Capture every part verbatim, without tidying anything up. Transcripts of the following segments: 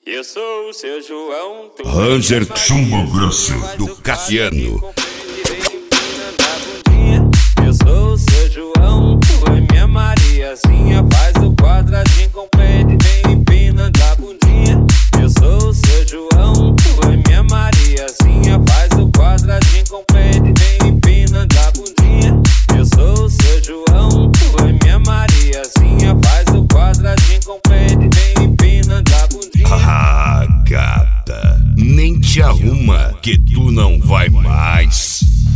Eu sou o seu João. Ranger Chumbo Grosso do Cassiano. Eu sou o seu João, tu é minha Mariazinha. Faz o quadradinho com pente, vem empinando a bundinha. Eu sou o seu João, tu é minha Mariazinha. Faz o quadradinho com pente, vem empinando a bundinha. Eu sou o seu João, tu é minha Mariazinha. Faz o quadradinho com pente, vem empinando a bundinha. Ah, gata, nem te arruma que tu não vai mais.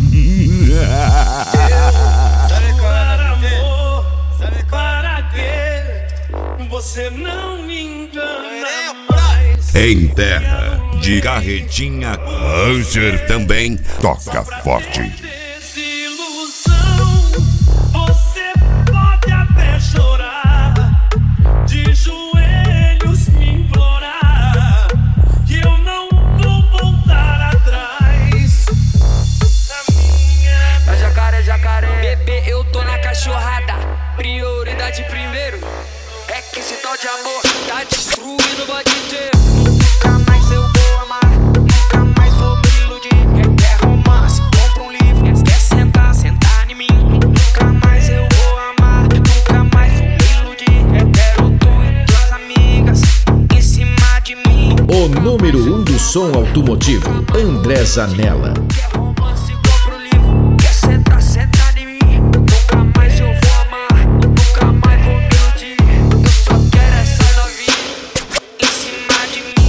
Para amor, para quê? Você não me engana mais. Em terra de carretinha, Ranger também toca forte. Desilusão, você pode até chorar, de joelhos me implorar, que eu não vou voltar atrás. A minha A jacaré, jacaré, bebê, eu tô na cachorrada. Prioridade primeiro, é que esse tal de amor tá destruindo o bode inteiro. Nunca mais eu vou amar, nunca mais vou me iludir. Quer romance, compra um livro, quer sentar, sentar em mim. Nunca mais eu vou amar, nunca mais vou me iludir. Quero tu e tuas amigas em cima de mim. O número um do som automotivo, André Zanella. Quer romance, compra um livro, quer sentar, sentar em mim. Nunca mais eu vou amar, nunca mais vou me iludir. Eu só quero essa novinha em cima de mim.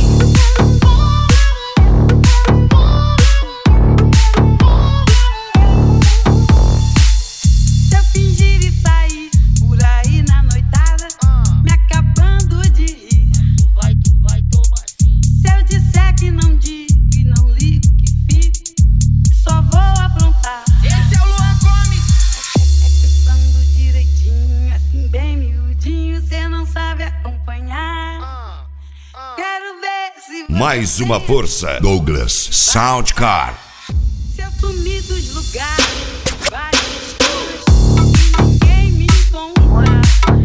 Se eu fingir e sair por aí na noitada, me acabando de rir. Tu vai, tu vai tomar sim. Se eu disser que não digo e não ligo que fico, só vou aprontar. Esse é o Luan Gomes. Pensando direitinho, assim bem miudinho, cê não sabe acompanhar. Quero ver se você Mais uma força, Douglas Soundcar. Se eu sumir dos lugares, várias esquinas, e ninguém me encontrar.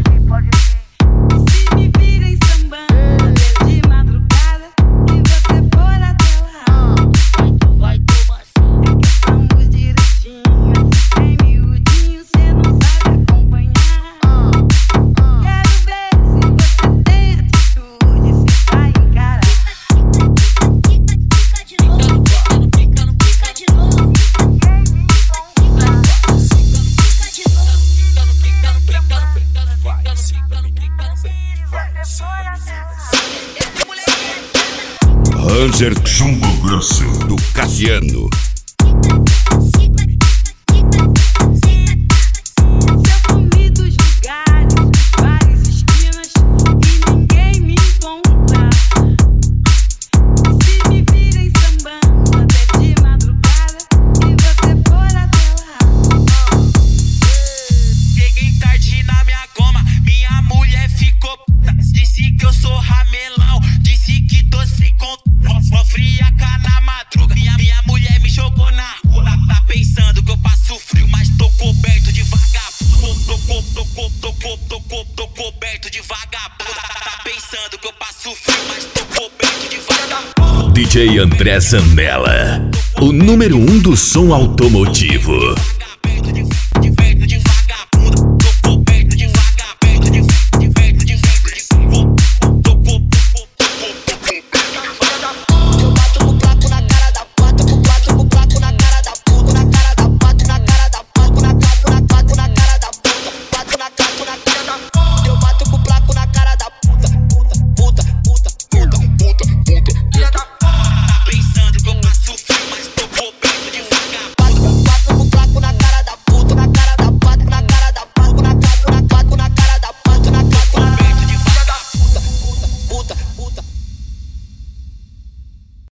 Se me virem sambando até de madrugada e você for até lá, tu vai tomar sim. É que estamos direitinho, assim bem miudinho, cê não sabe acompanhar. Quero ver se você tem atitude, se vai encarar. Fica de novo, fica no fica de novo. Ranger Chumbo Grosso do Cassiano. Se eu sumir dos lugares, várias esquinas, e ninguém me encontrar. Se me virem sambando até de madrugada e você for até lá, Cheguei tarde na minha goma, minha mulher ficou puta. Disse que eu sou ramelão, disse que tô sem conta. Mó friaca na madruga, minha, minha mulher me jogou na rua. Tá pensando que eu passo frio, mas tô coberto de vagabundo. Tô, tô, tô, tô, tô, tô, tô, tô, tô coberto de vagabundo. Tá pensando que eu passo frio, mas tô coberto de vagabundo. D J André Zanella, o número um do som automotivo.